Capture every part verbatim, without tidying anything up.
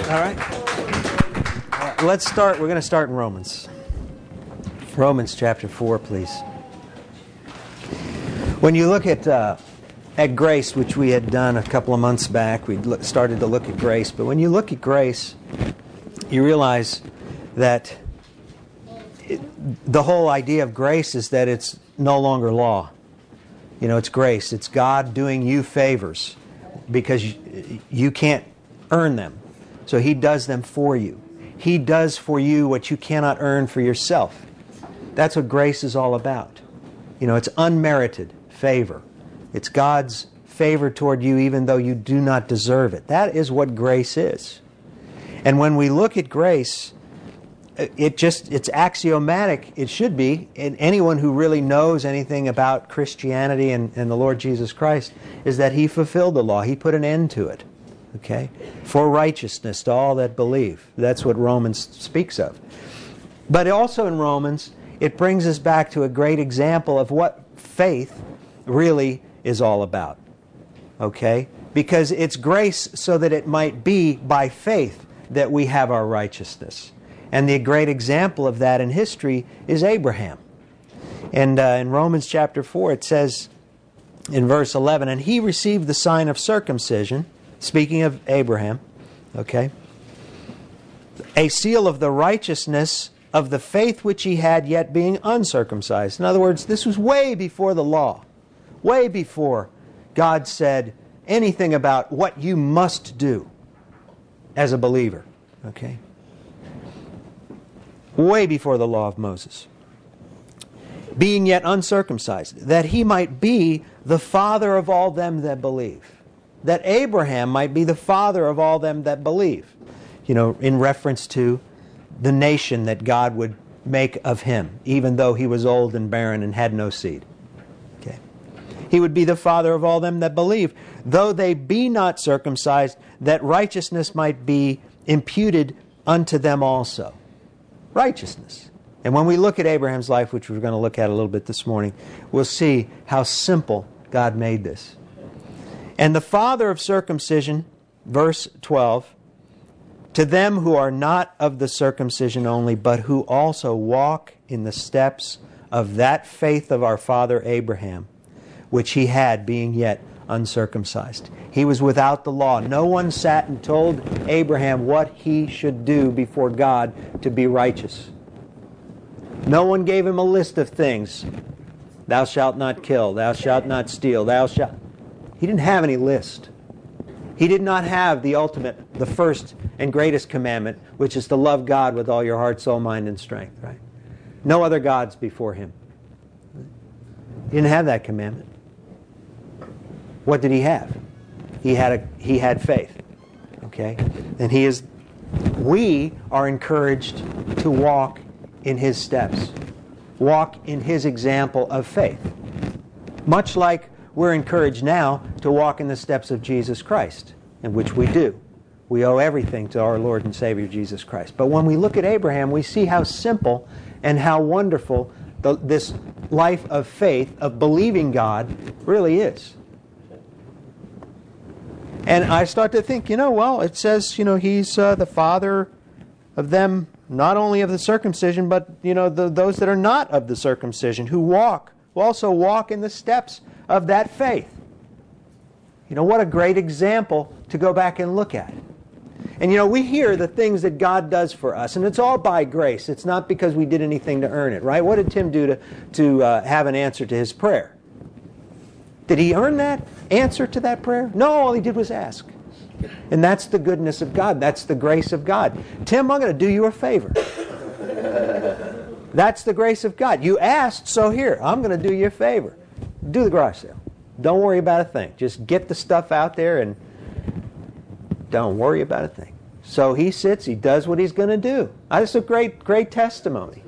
All right. All right. Let's start. We're going to start in Romans. Romans chapter four, please. When you look at uh, at grace, which we had done a couple of months back, we started to look at grace. But when you look at grace, you realize that it, the whole idea of grace is that it's no longer law. You know, it's grace. It's God doing you favors because you, you can't earn them. So He does them for you. He does for you what you cannot earn for yourself. That's what grace is all about. You know, it's unmerited favor. It's God's favor toward you even though you do not deserve it. That is what grace is. And when we look at grace, it just, it's axiomatic, it should be, and anyone who really knows anything about Christianity and, and the Lord Jesus Christ, is that He fulfilled the law. He put an end to it. Okay? For righteousness to all that believe. That's what Romans speaks of. But also in Romans, it brings us back to a great example of what faith really is all about. Okay? Because it's grace so that it might be by faith that we have our righteousness. And the great example of that in history is Abraham. And uh, in Romans chapter four it says in verse eleven, and he received the sign of circumcision, speaking of Abraham, okay, a seal of the righteousness of the faith which he had yet being uncircumcised. In other words, this was way before the law. Way before God said anything about what you must do as a believer. Okay? Way before the law of Moses. Being yet uncircumcised, that he might be the father of all them that believe. That Abraham might be the father of all them that believe. You know, in reference to the nation that God would make of him, even though he was old and barren and had no seed. Okay. He would be the father of all them that believe, though they be not circumcised, that righteousness might be imputed unto them also. Righteousness. And when we look at Abraham's life, which we're going to look at a little bit this morning, we'll see how simple God made this. And the father of circumcision, verse twelve, to them who are not of the circumcision only, but who also walk in the steps of that faith of our father Abraham, which he had being yet uncircumcised. He was without the law. No one sat and told Abraham what he should do before God to be righteous. No one gave him a list of things. Thou shalt not kill. Thou shalt not steal. Thou shalt... He didn't have any list. He did not have the ultimate, the first and greatest commandment, which is to love God with all your heart, soul, mind, and strength. Right? No other gods before Him. He didn't have that commandment. What did he have? He had a he had faith. Okay? And he is we are encouraged to walk in his steps. Walk in his example of faith. Much like we're encouraged now to walk in the steps of Jesus Christ, in which we do. We owe everything to our Lord and Savior Jesus Christ. But when we look at Abraham, we see how simple and how wonderful the, this life of faith, of believing God, really is. And I start to think, you know, well, it says, you know, he's uh, the father of them, not only of the circumcision, but, you know, the, those that are not of the circumcision, who walk, who also walk in the steps of that faith. You know, what a great example to go back and look at. And, you know, we hear the things that God does for us, and it's all by grace. It's not because we did anything to earn it, right? What did Tim do to, to uh, have an answer to his prayer? Did he earn that answer to that prayer? No, all he did was ask. And that's the goodness of God. That's the grace of God. Tim, I'm going to do you a favor. That's the grace of God. You asked, so here, I'm going to do you a favor. Do the garage sale. Don't worry about a thing. Just get the stuff out there and don't worry about a thing. So he sits, he does what he's going to do. That's a great, great testimony.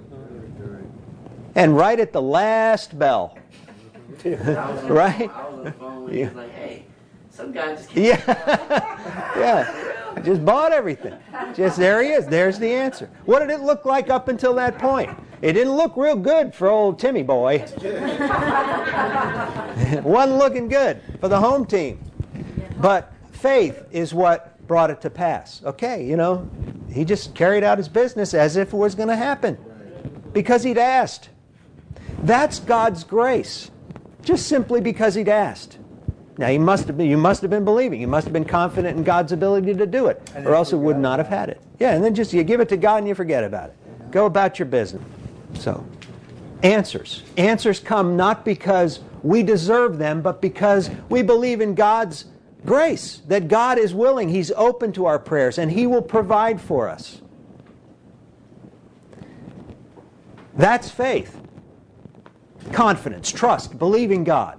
And right at the last bell, right? Yeah. Like, hey, some guy just came. Yeah, yeah. Just bought everything. Just there he is. There's the answer. What did it look like up until that point? It didn't look real good for old Timmy boy. It wasn't looking good for the home team. But faith is what brought it to pass. Okay, you know, he just carried out his business as if it was going to happen because he'd asked. That's God's grace, just simply because he'd asked. Now, he must have been, you must have been believing. You must have been confident in God's ability to do it, or else it would not have had it. Yeah, and then just you give it to God and you forget about it. Go about your business. So, answers. Answers come not because we deserve them, but because we believe in God's grace, that God is willing. He's open to our prayers, and He will provide for us. That's faith. Confidence, trust, believing God.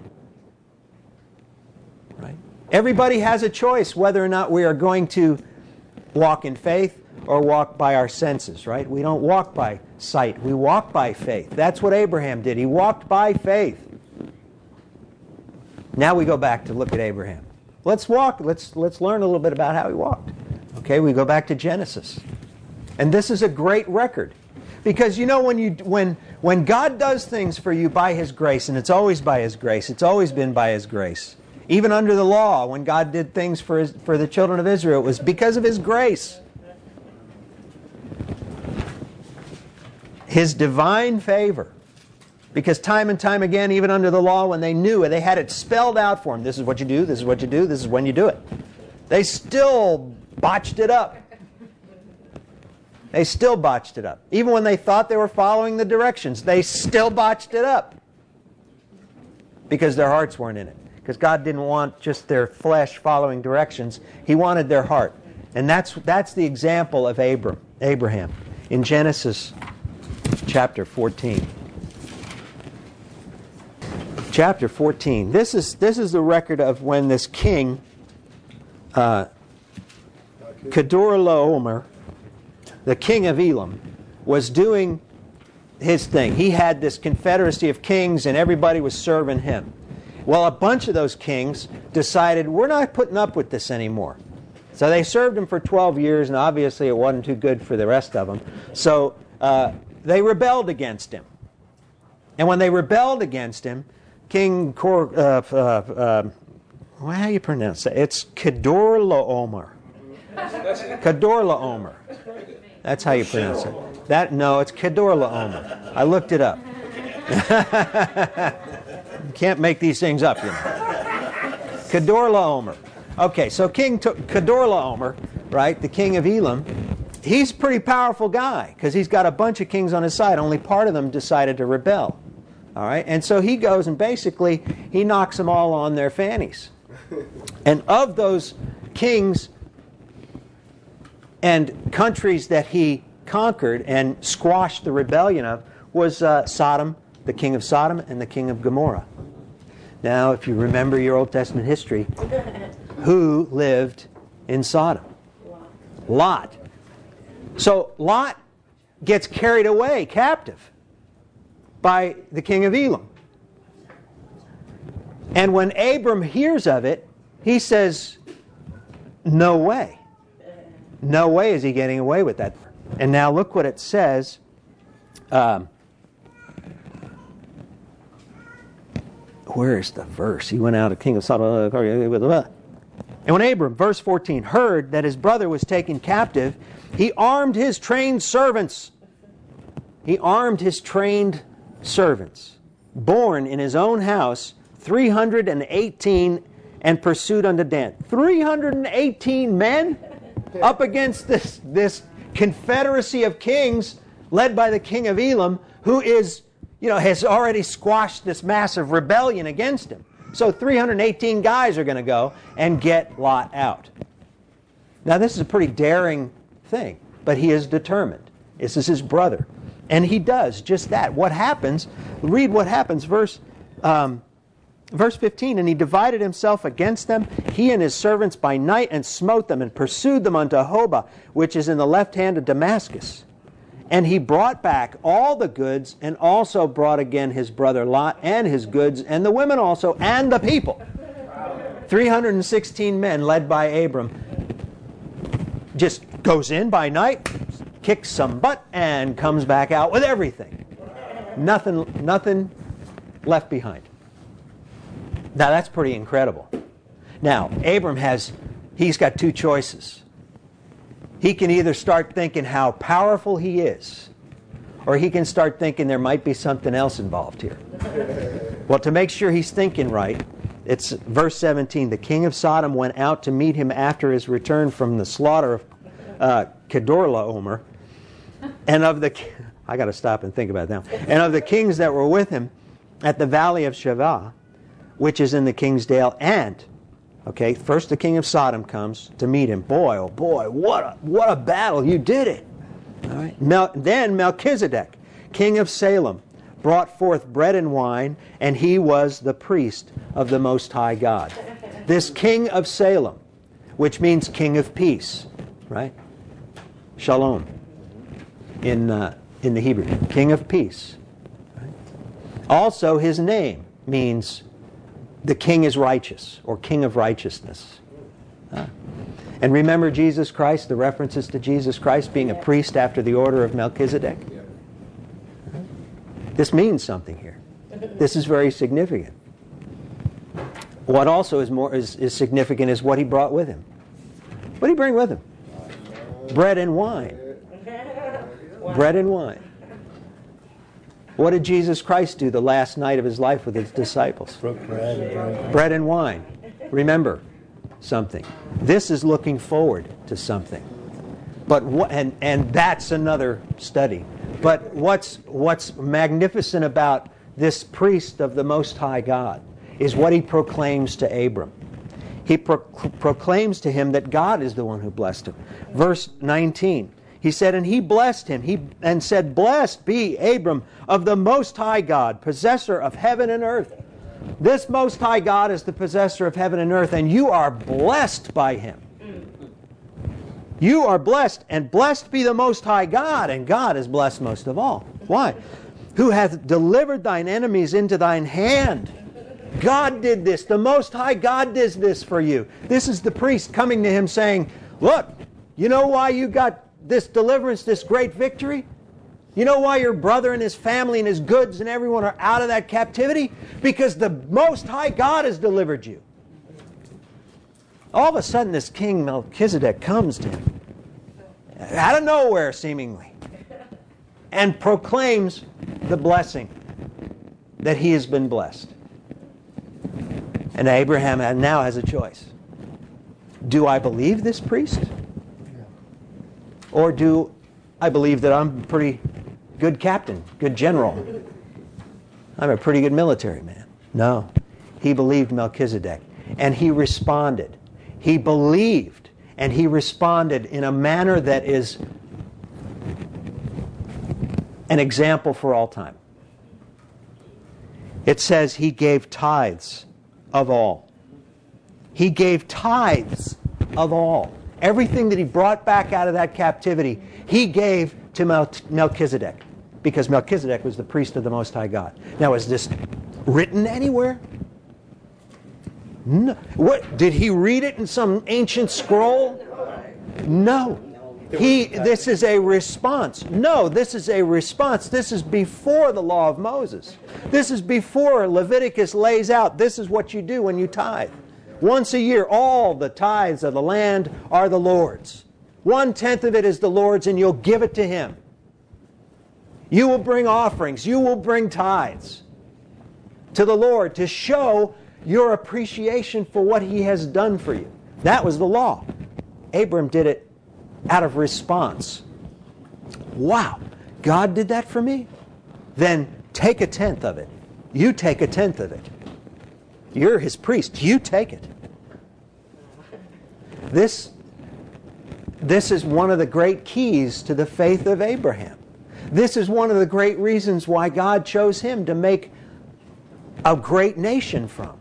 Right? Everybody has a choice whether or not we are going to walk in faith or walk by our senses, right? We don't walk by sight. We walk by faith. That's what Abraham did. He walked by faith. Now we go back to look at Abraham. Let's walk. Let's let's learn a little bit about how he walked. Okay, we go back to Genesis. And this is a great record. Because you know when you when when God does things for you by His grace, and it's always by His grace, it's always been by His grace. Even under the law, when God did things for his, for the children of Israel, it was because of His grace. His divine favor. Because time and time again, even under the law, when they knew it, they had it spelled out for them. This is what you do, this is what you do, this is when you do it. They still botched it up. They still botched it up. Even when they thought they were following the directions, they still botched it up. Because their hearts weren't in it. Because God didn't want just their flesh following directions. He wanted their heart. And that's that's the example of Abram, Abraham in Genesis chapter fourteen. Chapter fourteen. This is this is the record of when this king, uh, Kedorlaomer, the king of Elam, was doing his thing. He had this confederacy of kings, and everybody was serving him. Well, a bunch of those kings decided, we're not putting up with this anymore. So they served him for twelve years, and obviously it wasn't too good for the rest of them. So uh, they rebelled against him. And when they rebelled against him, King Kor, uh, uh, uh, well, how do you pronounce it? It's Kedorlaomer. Kedorlaomer. That's how you pronounce it. That no, it's Kedorlaomer. I looked it up. You can't make these things up, you know. Kedorlaomer. Okay, so King Kedorlaomer, right, the king of Elam, he's a pretty powerful guy because he's got a bunch of kings on his side. Only part of them decided to rebel. All right, and so he goes and basically he knocks them all on their fannies. And of those kings and countries that he conquered and squashed the rebellion of was uh, Sodom, the king of Sodom, and the king of Gomorrah. Now, if you remember your Old Testament history, who lived in Sodom? Lot. Lot. So Lot gets carried away captive by the king of Elam. And when Abram hears of it, he says, no way. No way is he getting away with that. And now look what it says. Um, where is the verse? He went out of king of Sodom. And when Abram, verse fourteen, heard that his brother was taken captive, he armed his trained servants. He armed his trained servants, born in his own house, three hundred eighteen, and pursued unto Dan. three hundred eighteen men up against this, this confederacy of kings led by the king of Elam, who is, you know, has already squashed this massive rebellion against him. So three hundred eighteen guys are going to go and get Lot out. Now this is a pretty daring thing, but he is determined. This is his brother. And he does just that. What happens, read what happens, verse um, verse fifteen, and he divided himself against them, he and his servants by night, and smote them, and pursued them unto Hobah, which is in the left hand of Damascus. And he brought back all the goods, and also brought again his brother Lot, and his goods, and the women also, and the people. three hundred sixteen men led by Abram. Just goes in by night, kicks some butt, and comes back out with everything. Nothing, nothing left behind. Now that's pretty incredible. Now, Abram has, he's got two choices. he can either start thinking how powerful he is, or he can start thinking there might be something else involved here. Well, to make sure he's thinking right, it's verse seventeen. The king of Sodom went out to meet him after his return from the slaughter of uh, Kedorlaomer, and of the... I got to stop and think about that now. And of the kings that were with him at the valley of Shavah, which is in the King's Dale, and, okay, first the king of Sodom comes to meet him. Boy, oh boy, what a, what a battle. You did it. All right. Mel, then Melchizedek, king of Salem, brought forth bread and wine, and he was the priest of the Most High God. This king of Salem, which means king of peace, right? Shalom in, uh, in the Hebrew. King of peace. Right? Also, his name means the king is righteous, or king of righteousness. Huh? And remember Jesus Christ, the references to Jesus Christ being a priest after the order of Melchizedek? This means something here. This is very significant. What also is more is, is significant is what he brought with him. What did he bring with him? Bread and wine. Bread and wine. What did Jesus Christ do the last night of his life with his disciples? Bread and wine. Bread and wine. Remember something. This is looking forward to something. But what, and and that's another study. But what's what's magnificent about this priest of the Most High God is what he proclaims to Abram. He pro- proclaims to him that God is the one who blessed him. Verse nineteen. He said, and he blessed him, he and said, blessed be Abram of the Most High God, possessor of heaven and earth. This Most High God is the possessor of heaven and earth, and you are blessed by him. You are blessed, and blessed be the Most High God, and God is blessed most of all. Why? Who hath delivered thine enemies into thine hand. God did this. The Most High God did this for you. This is the priest coming to him saying, look, you know why you got this deliverance, this great victory? You know why your brother and his family and his goods and everyone are out of that captivity? Because the Most High God has delivered you. All of a sudden, this king Melchizedek comes to him, out of nowhere seemingly, and proclaims the blessing that he has been blessed. And Abraham now has a choice. Do I believe this priest? Or do I believe that I'm a pretty good captain, good general? I'm a pretty good military man. No. He believed Melchizedek. And he responded. He believed. And he responded in a manner that is an example for all time. It says he gave tithes of all. He gave tithes of all. Everything that he brought back out of that captivity, he gave to Mel- Melchizedek, because Melchizedek was the priest of the Most High God. Now, is this written anywhere? No. What, did he read it in some ancient scroll? No. He. This is a response. No, this is a response. This is before the law of Moses. This is before Leviticus lays out, this is what you do when you tithe. Once a year, all the tithes of the land are the Lord's. One-tenth of it is the Lord's, and you'll give it to Him. You will bring offerings. You will bring tithes to the Lord to show your appreciation for what He has done for you. That was the law. Abram did it out of response. Wow, God did that for me? Then take a tenth of it. You take a tenth of it. You're His priest. You take it. This, this is one of the great keys to the faith of Abraham. This is one of the great reasons why God chose him to make a great nation from.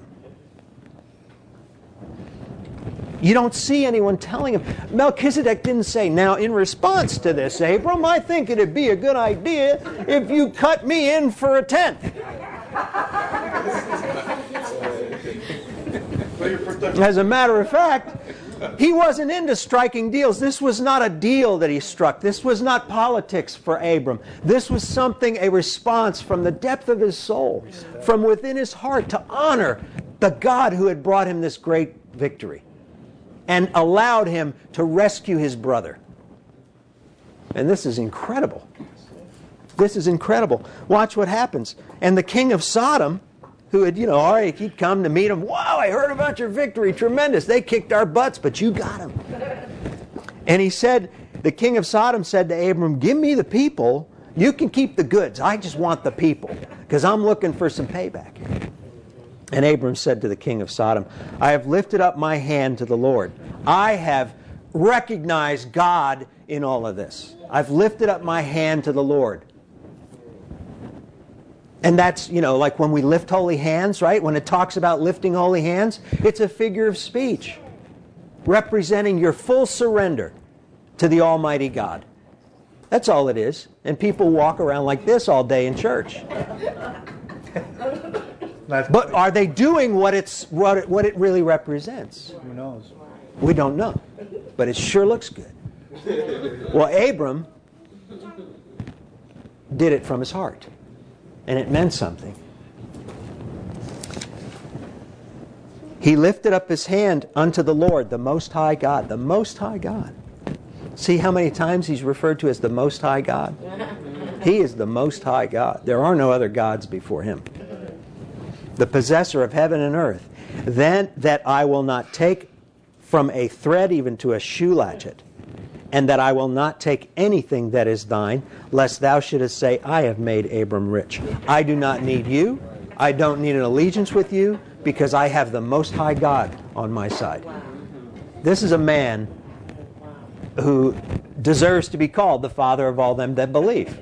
You don't see anyone telling him. Melchizedek didn't say, now in response to this, Abram, I think it'd be a good idea if you cut me in for a tenth. As a matter of fact, he wasn't into striking deals. This was not a deal that he struck. This was not politics for Abram. This was something, a response from the depth of his soul, from within his heart, to honor the God who had brought him this great victory and allowed him to rescue his brother. And this is incredible. This is incredible. Watch what happens. And the king of Sodom, who had, you know, all right, he'd come to meet him. Wow, I heard about your victory. Tremendous. They kicked our butts, but you got them. And he said, the king of Sodom said to Abram, give me the people. You can keep the goods. I just want the people because I'm looking for some payback. And Abram said to the king of Sodom, I have lifted up my hand to the Lord. I have recognized God in all of this. I've lifted up my hand to the Lord. And that's, you know, like when we lift holy hands, right? When it talks about lifting holy hands, it's a figure of speech representing your full surrender to the Almighty God. That's all it is. And people walk around like this all day in church. But are they doing what it's what it, what it really represents? Who knows? We don't know. But it sure looks good. Well, Abram did it from his heart. And it meant something. He lifted up his hand unto the Lord, the Most High God. The Most High God. See how many times he's referred to as the Most High God? He is the Most High God. There are no other gods before him. The possessor of heaven and earth. Then that I will not take from a thread even to a shoe latchet, and that I will not take anything that is thine, lest thou shouldest say, I have made Abram rich. I do not need you. I don't need an allegiance with you, because I have the Most High God on my side. This is a man who deserves to be called the father of all them that believe.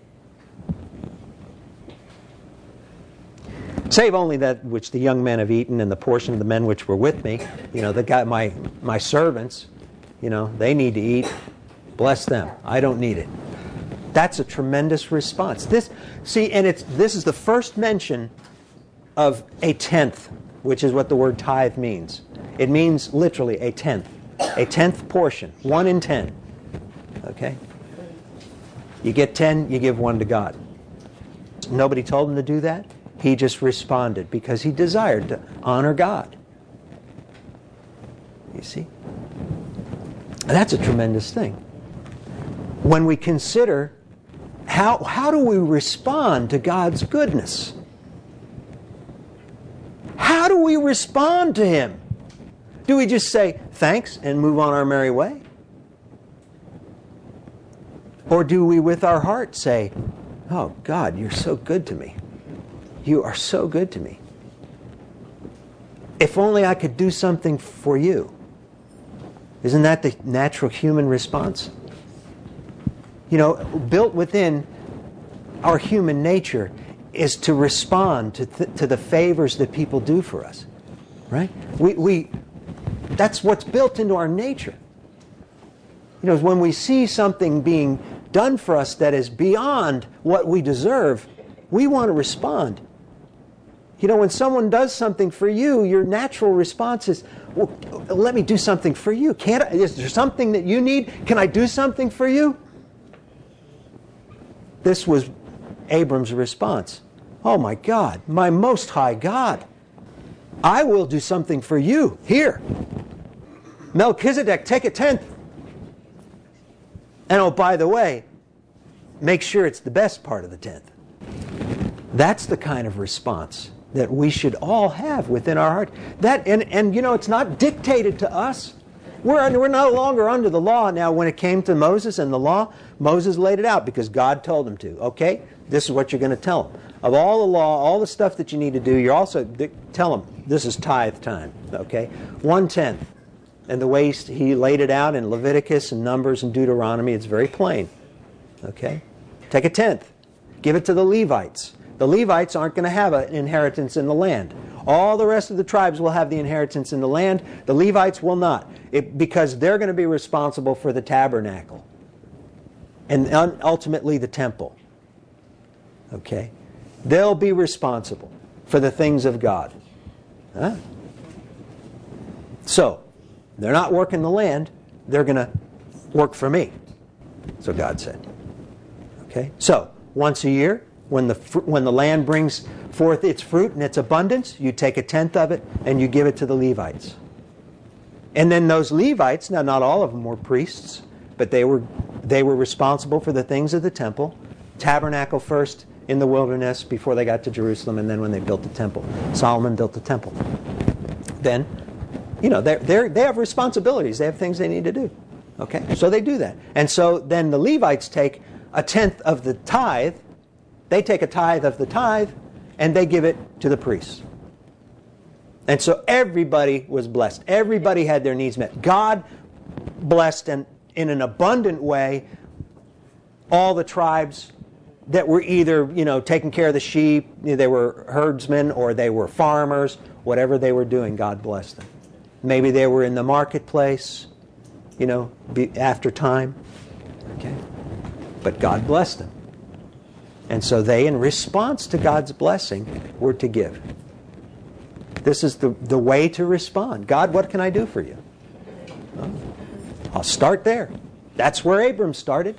Save only that which the young men have eaten, and the portion of the men which were with me. You know, the guy, my my servants, you know, they need to eat. Bless them. I don't need it. That's a tremendous response. This, see, and it's this is the first mention of a tenth, which is what the word tithe means. It means literally a tenth, a tenth portion, one in ten. Okay, you get ten, you give one to God. Nobody told him to do that. He just responded because he desired to honor God. You see? And that's a tremendous thing. When we consider how, how do we respond to God's goodness? How do we respond to Him? Do we just say thanks and move on our merry way? Or do we with our heart say, oh God, you're so good to me. You are so good to me. If only I could do something for you. Isn't that the natural human response? You know, built within our human nature is to respond to, th- to the favors that people do for us. Right? We, we, that's what's built into our nature. You know, when we see something being done for us that is beyond what we deserve, we want to respond. You know, when someone does something for you, your natural response is, well, let me do something for you. Can't I, is there something that you need? Can I do something for you? This was Abram's response. Oh my God, my Most High God, I will do something for you. Here, Melchizedek, take a tenth. And oh, by the way, make sure it's the best part of the tenth. That's the kind of response that we should all have within our heart. That and, and you know, it's not dictated to us. We're under, we're no longer under the law now. When it came to Moses and the law, Moses laid it out because God told him to. Okay, this is what you're going to tell him. Of all the law, all the stuff that you need to do, you're also tell him this is tithe time. Okay, one tenth. And the way he laid it out in Leviticus and Numbers and Deuteronomy, it's very plain. Okay, take a tenth, give it to the Levites. The Levites aren't going to have an inheritance in the land. All the rest of the tribes will have the inheritance in the land. The Levites will not, it, because they're going to be responsible for the tabernacle and ultimately the temple. Okay? They'll be responsible for the things of God. Huh? So, they're not working the land. They're going to work for me. So God said. Okay? So, once a year, When the fr- when the land brings forth its fruit and its abundance, you take a tenth of it and you give it to the Levites. And then those Levites, now not all of them were priests, but they were they were responsible for the things of the temple. Tabernacle first in the wilderness before they got to Jerusalem, and then when they built the temple. Solomon built the temple. Then, you know, they're, they're, they have responsibilities. They have things they need to do. Okay? So they do that. And so then the Levites take a tenth of the tithe. They take a tithe of the tithe, and they give it to the priests. And so everybody was blessed. Everybody had their needs met. God blessed, and in an abundant way, all the tribes that were either, you know, taking care of the sheep, they were herdsmen, or they were farmers. Whatever they were doing, God blessed them. Maybe they were in the marketplace, you know, be, after time. Okay? But God blessed them. And so they, in response to God's blessing, were to give. This is the, the way to respond. God, what can I do for you? Well, I'll start there. That's where Abram started.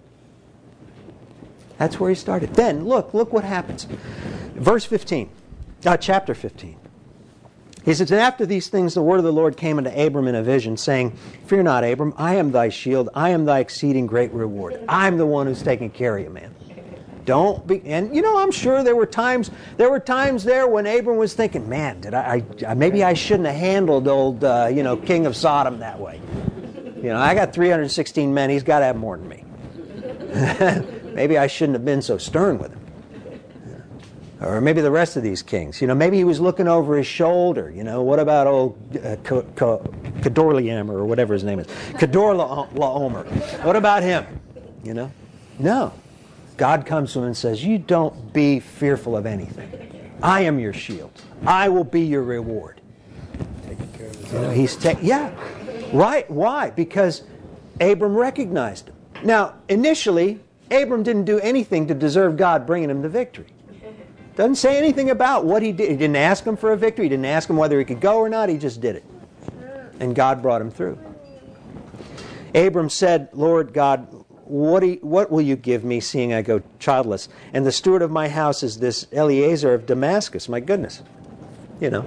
That's where he started. Then, look, look what happens. Verse fifteen, uh, chapter fifteen. He says, and after these things the word of the Lord came unto Abram in a vision, saying, fear not, Abram, I am thy shield, I am thy exceeding great reward. I'm the one who's taking care of you, man. Don't be, and you know, I'm sure there were times, there were times there when Abram was thinking, man, did I, I maybe I shouldn't have handled old, uh, you know, king of Sodom that way. You know, I got three hundred sixteen men, he's got to have more than me. Maybe I shouldn't have been so stern with him. Or maybe the rest of these kings. You know, maybe he was looking over his shoulder. You know, what about old uh, Kedorlaomer, or whatever his name is? Kedorlaomer. What about him? You know? No. God comes to him and says, you don't be fearful of anything. I am your shield. I will be your reward. Taking care of his you know, he's ta- Yeah. Right. Why? Because Abram recognized him. Now, initially, Abram didn't do anything to deserve God bringing him the victory. Doesn't say anything about what he did. He didn't ask him for a victory. He didn't ask him whether he could go or not. He just did it. And God brought him through. Abram said, Lord God, what, do you, what will you give me, seeing I go childless? And the steward of my house is this Eliezer of Damascus. My goodness. You know.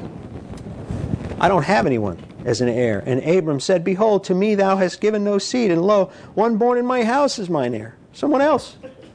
I don't have anyone as an heir. And Abram said, behold, to me thou hast given no seed, and lo, one born in my house is mine heir. Someone else.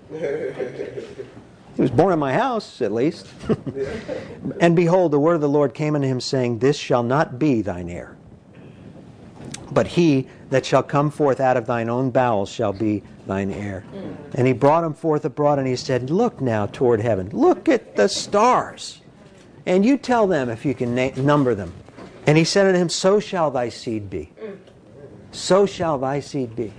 He was born in my house, at least. And behold, the word of the Lord came unto him, saying, this shall not be thine heir, but he that shall come forth out of thine own bowels shall be thine heir. And he brought him forth abroad, and he said, look now toward heaven. Look at the stars. And you tell them if you can na- number them. And he said unto him, so shall thy seed be. So shall thy seed be.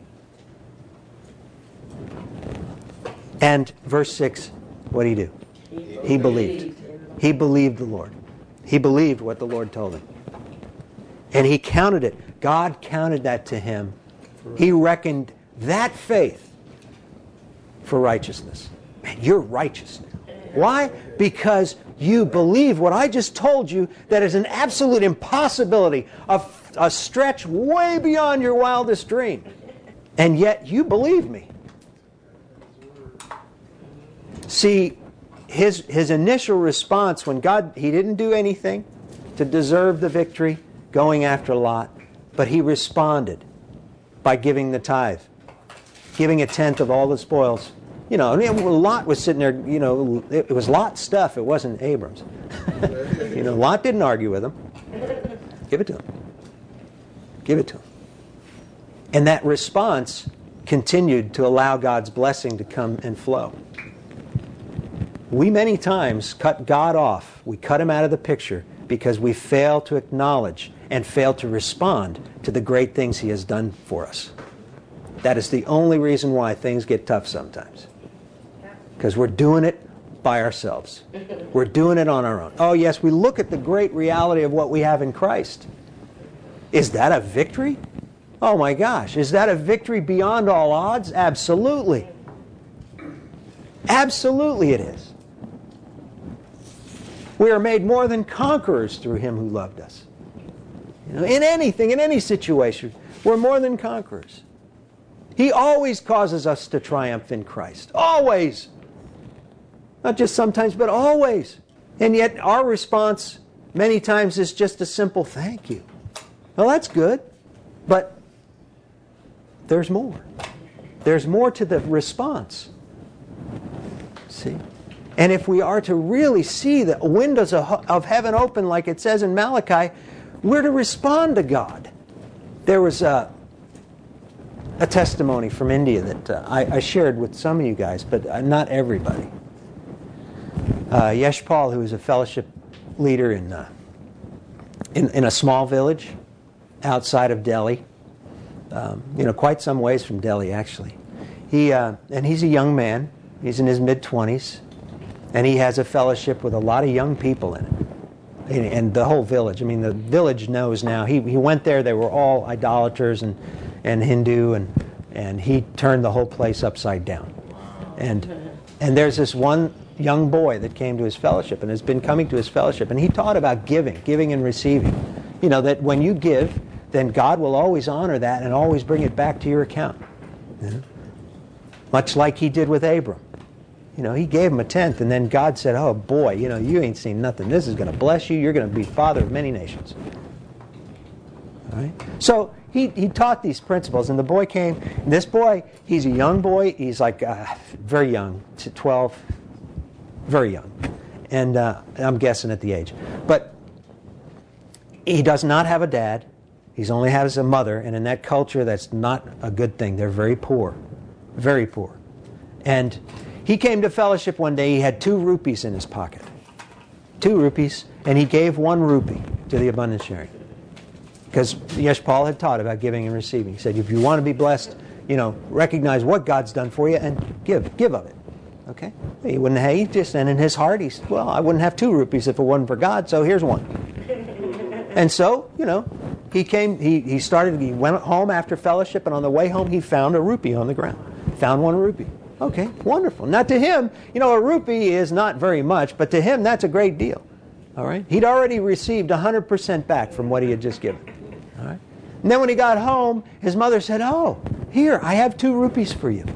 And verse six, what did he do? He, he believed. He believed the Lord. He believed what the Lord told him. And he counted it. God counted that to him. He reckoned that faith for righteousness. Man, you're righteous now. Why? Because you believe what I just told you, that is an absolute impossibility, a, a stretch way beyond your wildest dream. And yet you believe me. See, his his initial response when God, he didn't do anything to deserve the victory going after Lot, but he responded by giving the tithe, giving a tenth of all the spoils. You know, I mean, Lot was sitting there, you know, it was Lot's stuff, it wasn't Abram's. You know, Lot didn't argue with him. Give it to him. Give it to him. And that response continued to allow God's blessing to come and flow. We many times cut God off. We cut him out of the picture because we fail to acknowledge and fail to respond to the great things he has done for us. That is the only reason why things get tough sometimes. Because we're doing it by ourselves. We're doing it on our own. Oh yes, we look at the great reality of what we have in Christ. Is that a victory? Oh my gosh, is that a victory beyond all odds? Absolutely. Absolutely it is. We are made more than conquerors through him who loved us. You know, in anything, in any situation, we're more than conquerors. He always causes us to triumph in Christ. Always. Not just sometimes, but always. And yet our response many times is just a simple thank you. Well, that's good. But there's more. There's more to the response. See? And if we are to really see the windows of, of heaven open, like it says in Malachi, we're to respond to God. There was a, a testimony from India that uh, I, I shared with some of you guys, but uh, not everybody. Uh, Yeshpal, who is a fellowship leader in, uh, in in a small village outside of Delhi, um, you know, quite some ways from Delhi, actually. He uh, and he's a young man. He's in his mid twenties, and he has a fellowship with a lot of young people in it, and, and the whole village. I mean, the village knows now. He he went there. They were all idolaters and and Hindu, and and he turned the whole place upside down. And and there's this one young boy that came to his fellowship and has been coming to his fellowship, and he taught about giving, giving and receiving. You know, that when you give, then God will always honor that and always bring it back to your account. You know? Much like he did with Abram. You know, he gave him a tenth, and then God said, oh boy, you know, you ain't seen nothing. This is going to bless you. You're going to be father of many nations. All right? So he, he taught these principles, and the boy came. And this boy, he's a young boy. He's like uh, very young, twelve, very young. And uh, I'm guessing at the age. But he does not have a dad. He's only has a mother, and in that culture, that's not a good thing. They're very poor. Very poor. And he came to fellowship one day. He had two rupees in his pocket. Two rupees. And he gave one rupee to the abundant sharing. Because Yeshpal had taught about giving and receiving. He said, if you want to be blessed, you know, recognize what God's done for you and give. Give of it. Okay? He wouldn't have, he just, and in his heart, he said, well, I wouldn't have two rupees if it wasn't for God, so here's one. And so, you know, he came, he, he started, he went home after fellowship, and on the way home, he found a rupee on the ground. Found one rupee. Okay, wonderful. Now to him, you know, a rupee is not very much, but to him, that's a great deal. All right? He'd already received one hundred percent back from what he had just given. All right? And then when he got home, his mother said, oh, here, I have two rupees for you.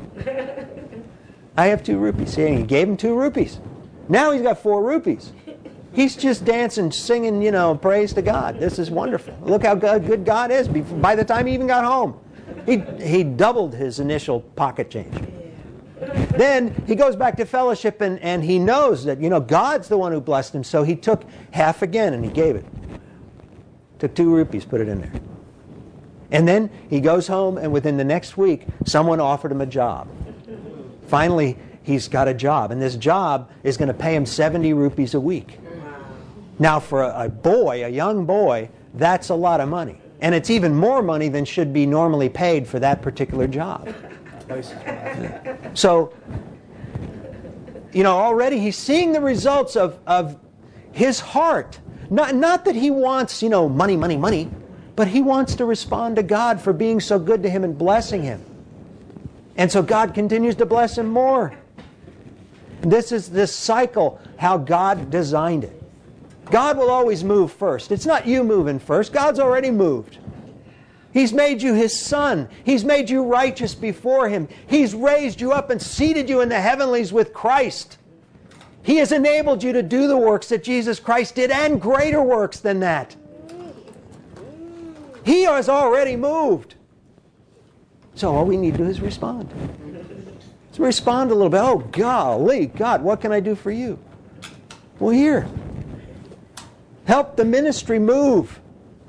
I have two rupees. See, he gave him two rupees. Now he's got four rupees. He's just dancing, singing, you know, praise to God. This is wonderful. Look how good God is. By the time he even got home, he, he doubled his initial pocket change. Then he goes back to fellowship, and, and he knows that, you know, God's the one who blessed him, so he took half again and he gave it. Took two rupees, put it in there. And then he goes home, and within the next week, someone offered him a job. Finally, he's got a job, and this job is going to pay him seventy rupees a week. Now, for a, a boy, a young boy, that's a lot of money. And it's even more money than should be normally paid for that particular job. So, you know, already he's seeing the results of, of his heart. Not, not that he wants, you know, money, money, money, but he wants to respond to God for being so good to him and blessing him. And so God continues to bless him more. This is this cycle, how God designed it. God will always move first. It's not you moving first. God's already moved. He's made you His son. He's made you righteous before Him. He's raised you up and seated you in the heavenlies with Christ. He has enabled you to do the works that Jesus Christ did, and greater works than that. He has already moved. So all we need to do is respond. So respond a little bit. Oh, golly, God, what can I do for you? Well, here. Help the ministry move.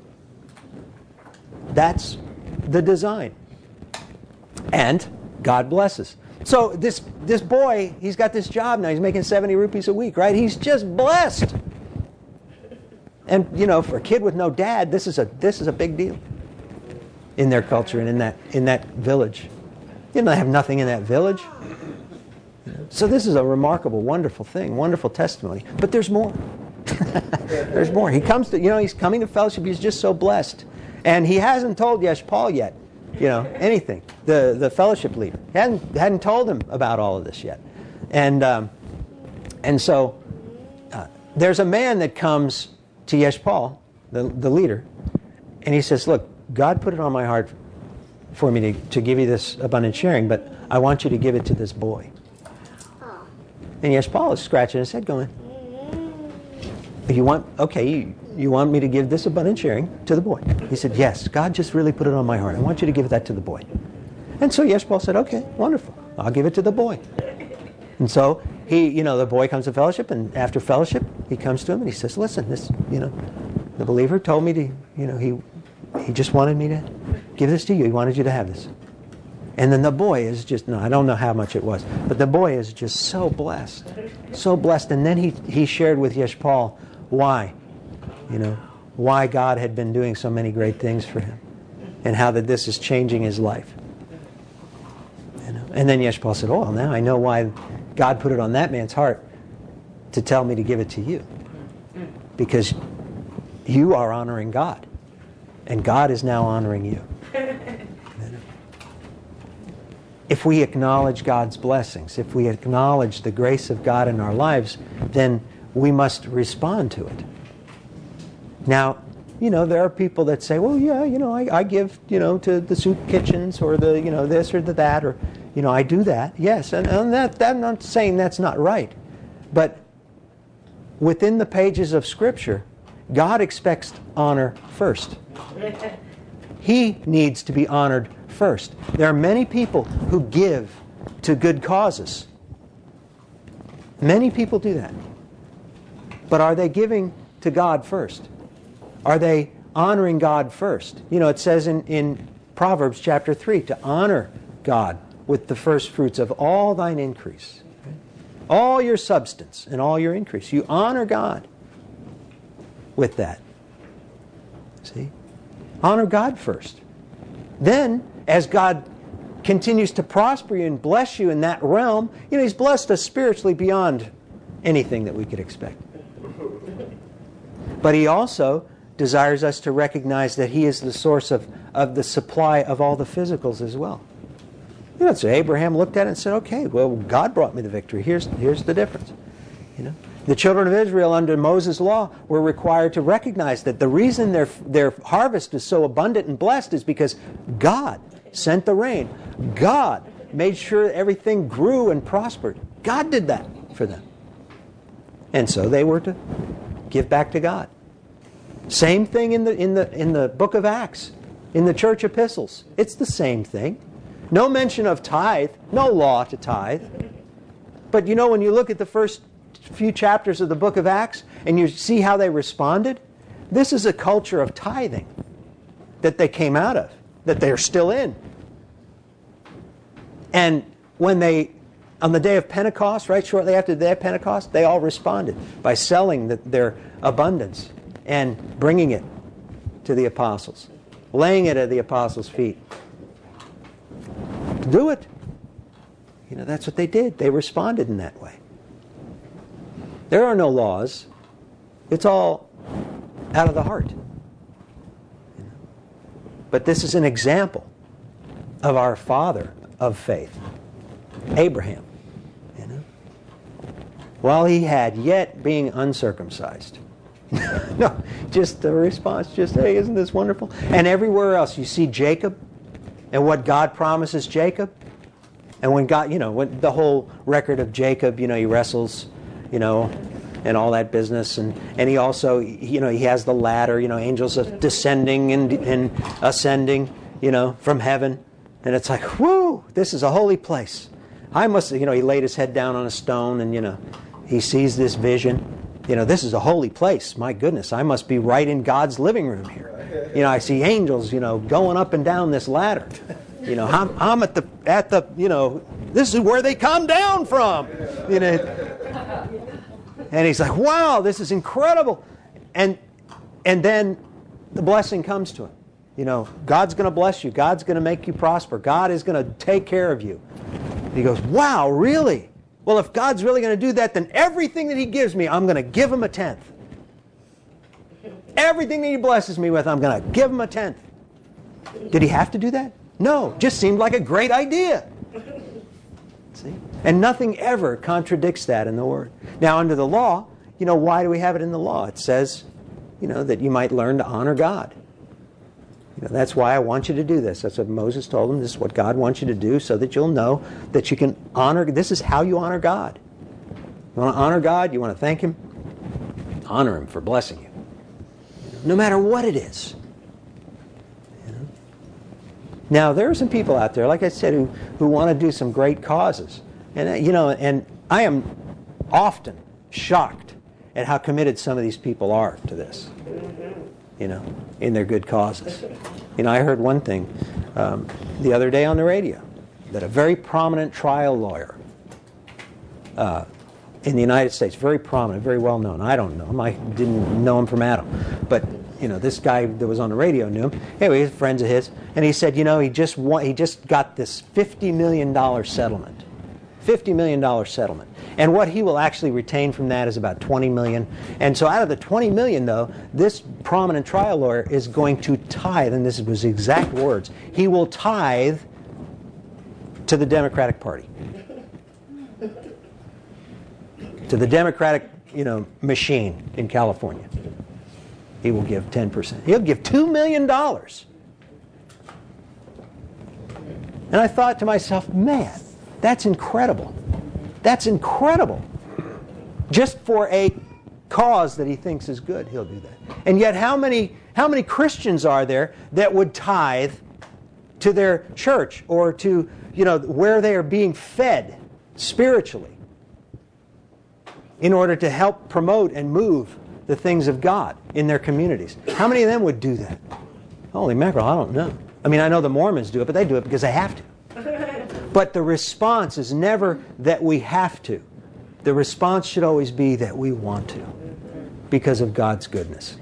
That's the design. And God blesses. So this this boy, he's got this job now. He's making seventy rupees a week, right? He's just blessed. And, you know, for a kid with no dad, this is a this is a big deal in their culture and in that in that village. You know, they have nothing in that village. So this is a remarkable, wonderful thing, wonderful testimony. But there's more. There's more. He comes to, you know, he's coming to fellowship. He's just so blessed. And he hasn't told Yeshpal yet, you know, anything. The the fellowship leader he hadn't hadn't told him about all of this yet. And um, and so uh, there's a man that comes to Yeshpal, the the leader, and he says, "Look, God put it on my heart for me to, to give you this abundant sharing, but I want you to give it to this boy." And Yeshpal is scratching his head, going, "You want okay? You, you want me to give this abundant sharing to the boy?" He said, "Yes. God just really put it on my heart. I want you to give that to the boy." And so Yeshbal said, okay, wonderful. I'll give it to the boy. And so he, you know, the boy comes to fellowship, and after fellowship, he comes to him and he says, listen, this, you know, the believer told me to, you know, he he just wanted me to give this to you. He wanted you to have this. And then the boy is just, no, I don't know how much it was, but the boy is just so blessed. So blessed. And then he, he shared with Yeshbal why, you know, why God had been doing so many great things for him and how that this is changing his life. You know? And then Yeshbal said, oh, well, now I know why God put it on that man's heart to tell me to give it to you. Because you are honoring God. And God is now honoring you. If we acknowledge God's blessings, if we acknowledge the grace of God in our lives, then we must respond to it. Now, you know, there are people that say, well, yeah, you know, I, I give, you know, to the soup kitchens or the, you know, this or the that, or, you know, I do that. Yes, and, and that, that, I'm not saying that's not right. But within the pages of Scripture, God expects honor first. He needs to be honored first. There are many people who give to good causes. Many people do that. But are they giving to God first? Are they honoring God first? You know, it says in, in Proverbs chapter three to honor God with the first fruits of all thine increase. All your substance and all your increase. You honor God with that. See? Honor God first. Then, as God continues to prosper you and bless you in that realm, you know, He's blessed us spiritually beyond anything that we could expect. But He also desires us to recognize that He is the source of, of the supply of all the physicals as well. You know, so Abraham looked at it and said, okay, well, God brought me the victory. Here's, here's the difference. You know, the children of Israel under Moses' law were required to recognize that the reason their, their harvest is so abundant and blessed is because God sent the rain. God made sure everything grew and prospered. God did that for them. And so they were to give back to God. Same thing in the, in the, in the book of Acts, in the church epistles. It's the same thing. No mention of tithe, no law to tithe. But you know, when you look at the first few chapters of the book of Acts and you see how they responded, this is a culture of tithing that they came out of, that they're still in. And when they, on the day of Pentecost, right, shortly after the day of Pentecost, they all responded by selling the, their abundance and bringing it to the apostles, laying it at the apostles' feet. Do it. You know, that's what they did. They responded in that way. There are no laws. It's all out of the heart. You know? But this is an example of our father of faith, Abraham. You know? While he had yet being uncircumcised. No, just the response, just, hey, isn't this wonderful? And everywhere else you see Jacob and what God promises Jacob. And when God, you know, when the whole record of Jacob, you know, he wrestles, you know, and all that business. And, and he also, you know, he has the ladder, you know, angels are descending and, and ascending, you know, from heaven. And it's like, whoo, this is a holy place. I must, you know, he laid his head down on a stone and, you know, he sees this vision. You know, this is a holy place. My goodness, I must be right in God's living room here. You know, I see angels, you know, going up and down this ladder. You know, I'm, I'm at the, at the, you know, this is where they come down from. You know, and he's like, wow, this is incredible. And, and then the blessing comes to him. You know, God's going to bless you. God's going to make you prosper. God is going to take care of you. And he goes, wow, really? Well, if God's really going to do that, then everything that He gives me, I'm going to give Him a tenth. Everything that He blesses me with, I'm going to give Him a tenth. Did He have to do that? No. Just seemed like a great idea. See? And nothing ever contradicts that in the Word. Now, under the law, you know, why do we have it in the law? It says, you know, that you might learn to honor God. You know, that's why I want you to do this. That's what Moses told him. This is what God wants you to do so that you'll know that you can honor. This is how you honor God. You want to honor God? You want to thank Him? Honor Him for blessing you. No matter what it is. You know? Now, there are some people out there, like I said, who, who want to do some great causes. And, uh, you know, and I am often shocked at how committed some of these people are to this, you know, in their good causes. You know, I heard one thing um, the other day on the radio, that a very prominent trial lawyer uh, in the United States, very prominent, very well known. I don't know him. I didn't know him from Adam. But, you know, this guy that was on the radio knew him. Anyway, he's friends of his. And he said, you know, he just won, he just got this fifty million dollars settlement. fifty million dollars settlement. And what he will actually retain from that is about twenty million dollars. And so out of the twenty million dollars, though, this prominent trial lawyer is going to tithe, and this was his exact words, he will tithe to the Democratic Party. To the Democratic, you know, machine in California. He will give ten percent. He'll give two million dollars. And I thought to myself, man, that's incredible. That's incredible. Just for a cause that he thinks is good, he'll do that. And yet how many how many Christians are there that would tithe to their church or to, you know, where they are being fed spiritually in order to help promote and move the things of God in their communities? How many of them would do that? Holy mackerel, I don't know. I mean, I know the Mormons do it, but they do it because they have to. But the response is never that we have to. The response should always be that we want to, because of God's goodness.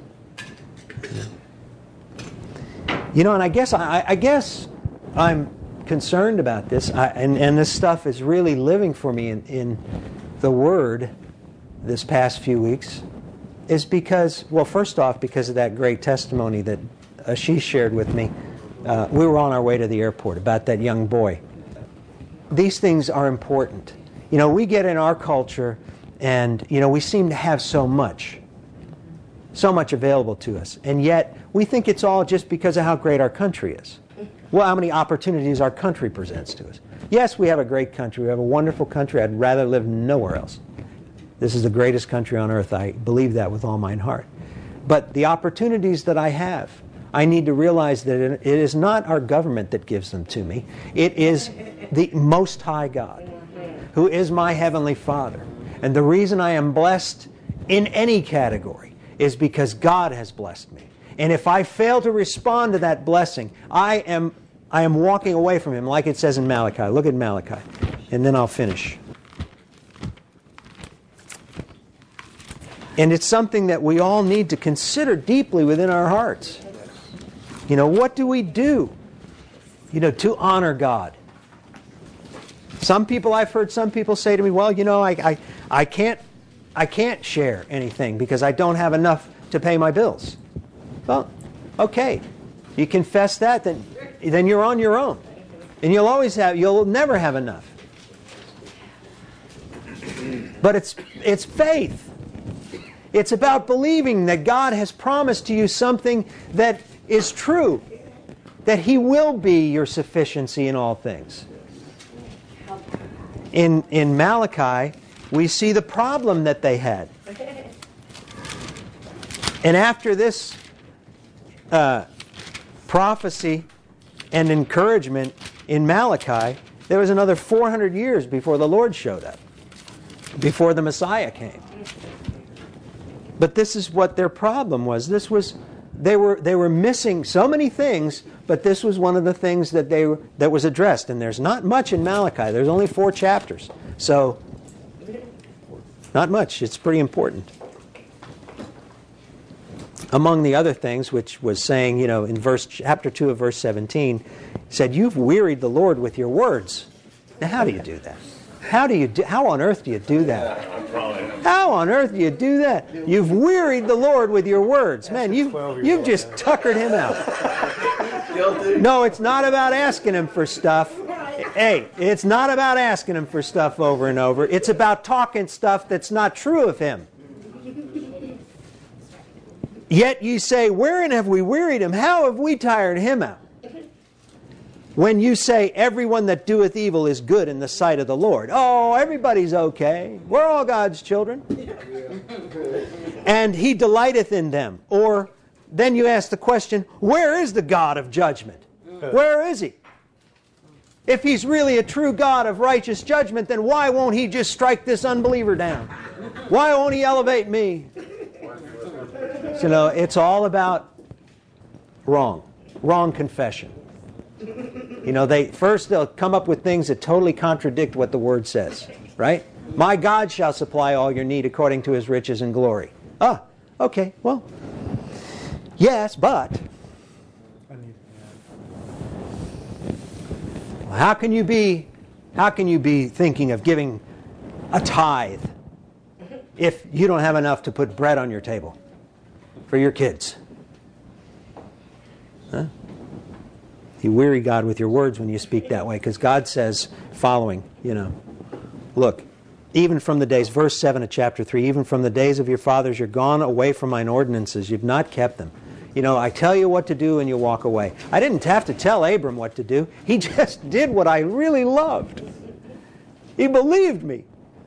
You know, and I guess I, I guess I'm concerned about this, I, and, and this stuff is really living for me in, in the Word this past few weeks, is because, well, first off, because of that great testimony that Ashish shared with me. Uh, we were on our way to the airport about that young boy. These things are important. You know, we get in our culture and, you know, we seem to have so much, so much available to us. And yet, we think it's all just because of how great our country is. Well, how many opportunities our country presents to us. Yes, we have a great country. We have a wonderful country. I'd rather live nowhere else. This is the greatest country on earth. I believe that with all mine heart. But the opportunities that I have, I need to realize that it is not our government that gives them to me. It is the Most High God, who is my Heavenly Father. And the reason I am blessed in any category is because God has blessed me. And if I fail to respond to that blessing, I am, I am walking away from Him, like it says in Malachi. Look at Malachi, and then I'll finish. And it's something that we all need to consider deeply within our hearts. You know, what do we do, you know, to honor God? Some people, I've heard some people say to me, well, you know, I, I, I can't, I can't share anything because I don't have enough to pay my bills. Well, okay, you confess that, then, then you're on your own, and you'll always have, you'll never have enough. But it's it's faith. It's about believing that God has promised to you something that is true, that He will be your sufficiency in all things. In, in Malachi, we see the problem that they had. And after this uh, prophecy and encouragement in Malachi, there was another four hundred years before the Lord showed up, before the Messiah came. But this is what their problem was. This was they were they were missing so many things, but this was one of the things that they were, that was addressed. And there's not much in Malachi. There's only four chapters, so not much. It's pretty important. Among the other things, which was saying, you know, in verse chapter two of verse seventeen, said, "You've wearied the Lord with your words." Now, how do you do that? How do you do, how on earth do you do that? How on earth do you do that? You've wearied the Lord with your words. Man, you've, you've just tuckered Him out. No, it's not about asking Him for stuff. Hey, it's not about asking Him for stuff over and over. It's about talking stuff that's not true of Him. Yet you say, wherein have we wearied Him? How have we tired Him out? When you say, everyone that doeth evil is good in the sight of the Lord. Oh, everybody's okay. We're all God's children. And He delighteth in them. Or then you ask the question, where is the God of judgment? Where is He? If He's really a true God of righteous judgment, then why won't He just strike this unbeliever down? Why won't He elevate me? So, you know, it's all about wrong. Wrong confession. You know, they first they'll come up with things that totally contradict what the Word says. Right? My God shall supply all your need according to His riches and glory. Ah, okay, well, yes, but how can you be how can you be thinking of giving a tithe if you don't have enough to put bread on your table for your kids? Huh? You weary God with your words when you speak that way, because God says following, you know, look, even from the days, verse seven of chapter three, even from the days of your fathers, you're gone away from mine ordinances. You've not kept them. You know, I tell you what to do and you walk away. I didn't have to tell Abram what to do. He just did what I really loved. He believed me.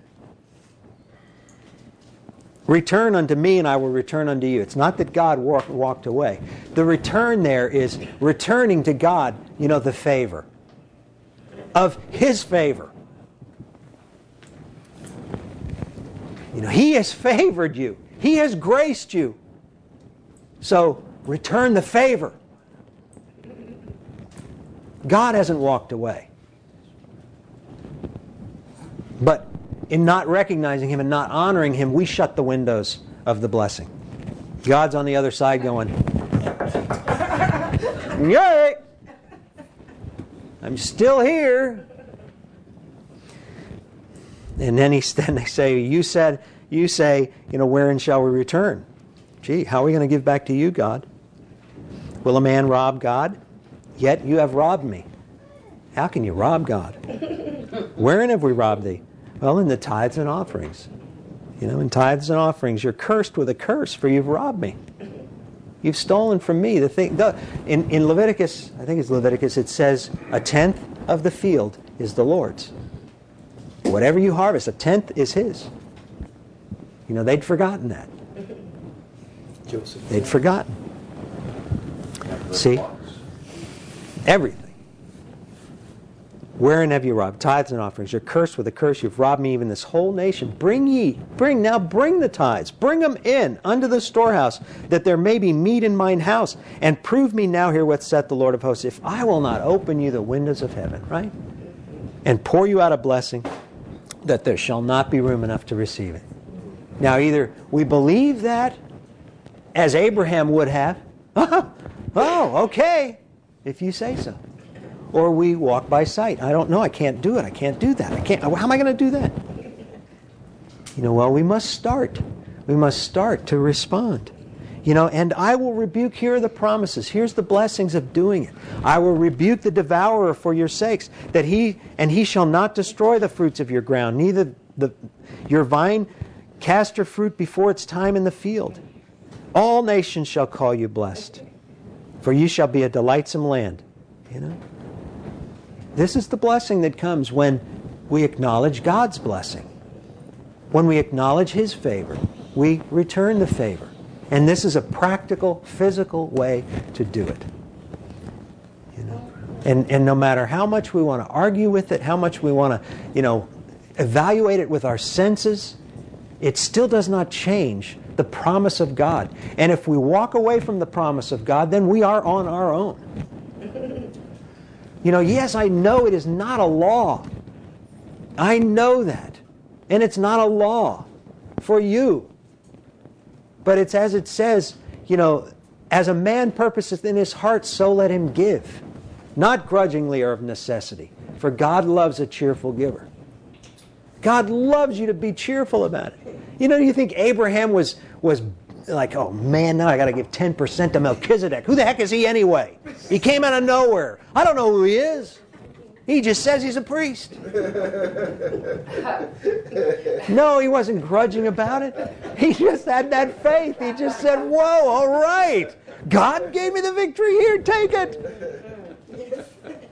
Return unto me and I will return unto you. It's not that God walk, walked away. The return there is returning to God, you know, the favor. Of His favor. You know, He has favored you. He has graced you. So, return the favor. God hasn't walked away. But in not recognizing Him and not honoring Him, we shut the windows of the blessing. God's on the other side going, yay! I'm still here. And then, he, then they say, you said, you say, you know, wherein shall we return? Gee, how are we going to give back to you, God? Will a man rob God? Yet you have robbed me. How can you rob God? Wherein have we robbed thee? Well, in the tithes and offerings. You know, in tithes and offerings, you're cursed with a curse, for you've robbed me. You've stolen from me. The thing, the, in, in Leviticus, I think it's Leviticus, it says a tenth of the field is the Lord's. Whatever you harvest, a tenth is His. You know, they'd forgotten that. Joseph. They'd forgotten. See? Everything. Wherein have you robbed? Tithes and offerings. You're cursed with a curse. You've robbed me, even this whole nation. Bring ye, bring, now bring the tithes. Bring them in unto the storehouse, that there may be meat in mine house. And prove me now herewith, saith the Lord of hosts, if I will not open you the windows of heaven, right? And pour you out a blessing, that there shall not be room enough to receive it. Now either we believe that, as Abraham would have, oh, okay, if you say so. Or we walk by sight. I don't know, I can't do it, I can't do that. I can't. How am I going to do that? You know, well, we must start. We must start to respond. You know, and I will rebuke, here are the promises. Here's the blessings of doing it. I will rebuke the devourer for your sakes, that he, and he shall not destroy the fruits of your ground, neither the, your vine cast her fruit before its time in the field. All nations shall call you blessed, for you shall be a delightsome land. You know? This is the blessing that comes when we acknowledge God's blessing. When we acknowledge His favor, we return the favor. And this is a practical, physical way to do it. You know? And, and no matter how much we want to argue with it, how much we want to, you know, evaluate it with our senses, it still does not change the promise of God. And if we walk away from the promise of God, then we are on our own. You know, yes, I know it is not a law. I know that. And it's not a law for you. But it's as it says, you know, as a man purposeth in his heart, so let him give. Not grudgingly or of necessity. For God loves a cheerful giver. God loves you to be cheerful about it. You know, do you think Abraham was, was like, oh man, now I got to give ten percent to Melchizedek. Who the heck is he anyway? He came out of nowhere. I don't know who he is. He just says he's a priest. No, he wasn't grudging about it. He just had that faith. He just said, whoa, all right. God gave me the victory here. Take it.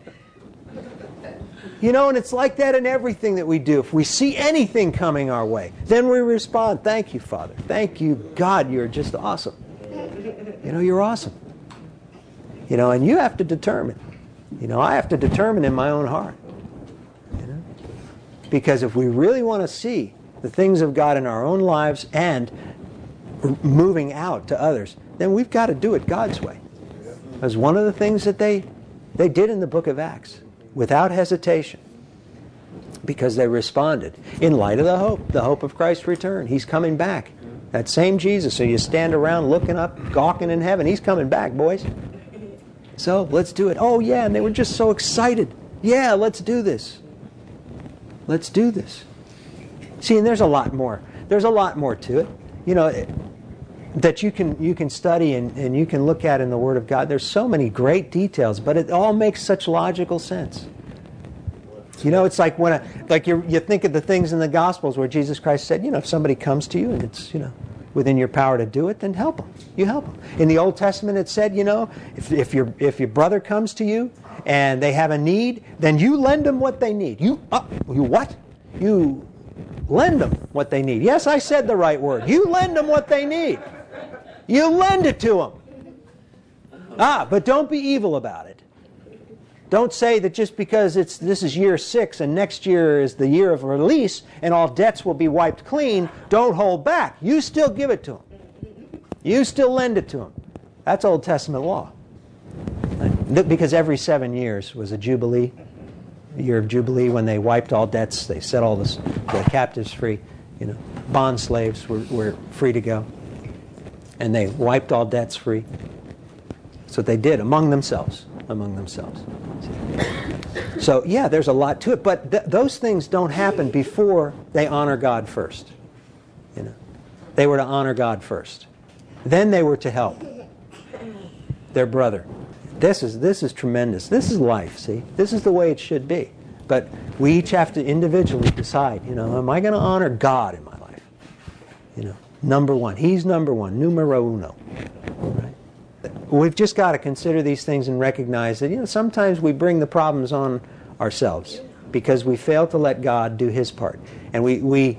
You know, and it's like that in everything that we do. If we see anything coming our way, then we respond, thank you, Father. Thank you, God, you're just awesome. You know, you're awesome. You know, and you have to determine, You know, I have to determine in my own heart. You know? Because if we really want to see the things of God in our own lives and moving out to others, then we've got to do it God's way. That's one of the things that they they did in the book of Acts, without hesitation, because they responded in light of the hope, the hope of Christ's return. He's coming back. That same Jesus. So you stand around looking up, gawking in heaven. He's coming back, boys. So let's do it. Oh yeah, and they were just so excited. Yeah, let's do this. Let's do this. See, and there's a lot more. There's a lot more to it. You know, that you can you can study and, and you can look at in the Word of God. There's so many great details, but it all makes such logical sense. You know, it's like when a, like you you think of the things in the Gospels where Jesus Christ said, you know, if somebody comes to you and it's, you know, within your power to do it, then help them. You help them. In the Old Testament, it said, you know, if if your if your brother comes to you and they have a need, then you lend them what they need. You uh, you what? You lend them what they need. Yes, I said the right word. You lend them what they need. You lend it to them. Ah, but don't be evil about it. Don't say that just because it's this is year six and next year is the year of release and all debts will be wiped clean, don't hold back. You still give it to them. You still lend it to them. That's Old Testament law. Because every seven years was a jubilee, a year of jubilee when they wiped all debts. They set all this, the captives free. You know, bond slaves were, were free to go. And they wiped all debts free. That's what they did among themselves. Among themselves. So, yeah, there's a lot to it. But th- those things don't happen before they honor God first. You know, they were to honor God first. Then they were to help their brother. This is this is tremendous. This is life, see? This is the way it should be. But we each have to individually decide, you know, am I going to honor God in my life? You know, number one. He's number one. Numero uno. Right? We've just got to consider these things and recognize that, you know, sometimes we bring the problems on ourselves because we fail to let God do His part. And we, we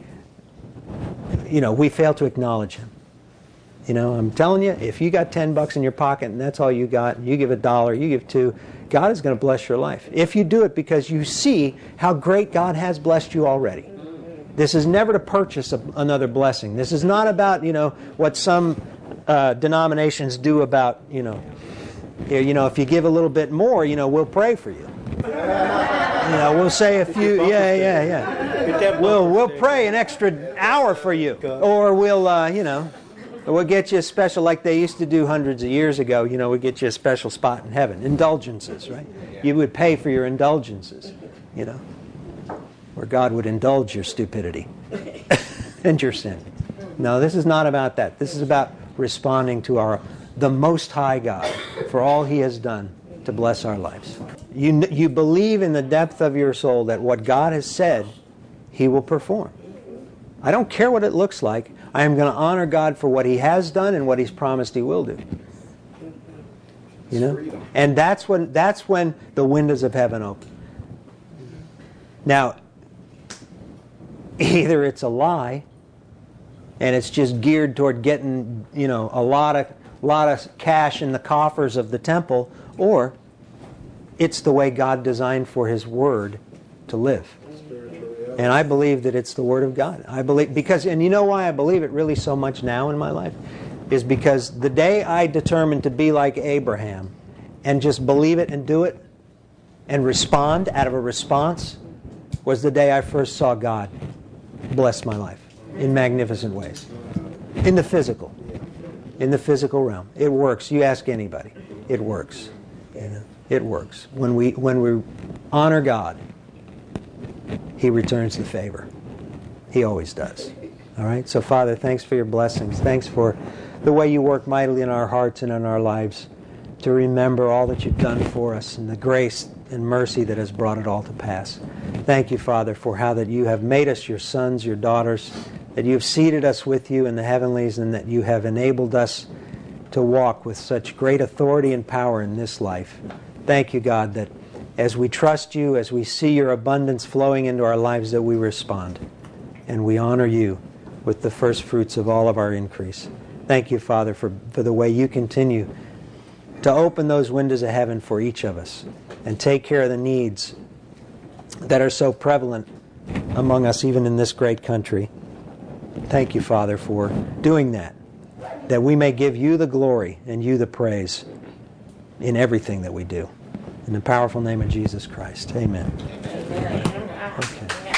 you know, we fail to acknowledge Him. You know, I'm telling you, if you got ten bucks in your pocket and that's all you got, and you give a dollar, you give two, God is going to bless your life. If you do it because you see how great God has blessed you already. This is never to purchase a, another blessing. This is not about, you know, what some uh, denominations do about, you know, you know, if you give a little bit more, you know, we'll pray for you. You know, we'll say a few, yeah, yeah, yeah. We'll we'll pray an extra hour for you, or we'll, uh, you know. We'll get you a special, like they used to do hundreds of years ago, you know, we'll get you a special spot in heaven. Indulgences, right? You would pay for your indulgences, you know, where God would indulge your stupidity and your sin. No, this is not about that. This is about responding to our the Most High God for all He has done to bless our lives. You, you believe in the depth of your soul that what God has said, He will perform. I don't care what it looks like. I am going to honor God for what He has done and what He's promised He will do. You know? And that's when that's when the windows of heaven open. Now, either it's a lie and it's just geared toward getting, you know, a lot of lot of cash in the coffers of the temple, or it's the way God designed for His Word to live. And I believe that it's the Word of God. I believe because, and you know why I believe it really so much now in my life? Is because the day I determined to be like Abraham and just believe it and do it and respond out of a response was the day I first saw God bless my life in magnificent ways. In the physical. In the physical realm. It works. You ask anybody. It works. You know, it works. When we when we honor God, He returns the favor. He always does. All right? So, Father, thanks for your blessings. Thanks for the way you work mightily in our hearts and in our lives to remember all that you've done for us and the grace and mercy that has brought it all to pass. Thank you, Father, for how that you have made us your sons, your daughters, that you have seated us with you in the heavenlies, and that you have enabled us to walk with such great authority and power in this life. Thank you, God, that as we trust you, as we see your abundance flowing into our lives, that we respond. And we honor you with the first fruits of all of our increase. Thank you, Father, for, for the way you continue to open those windows of heaven for each of us. and take care of the needs that are so prevalent among us, even in this great country. Thank you, Father, for doing that, that we may give you the glory and you the praise in everything that we do. In the powerful name of Jesus Christ. Amen. Amen. Okay.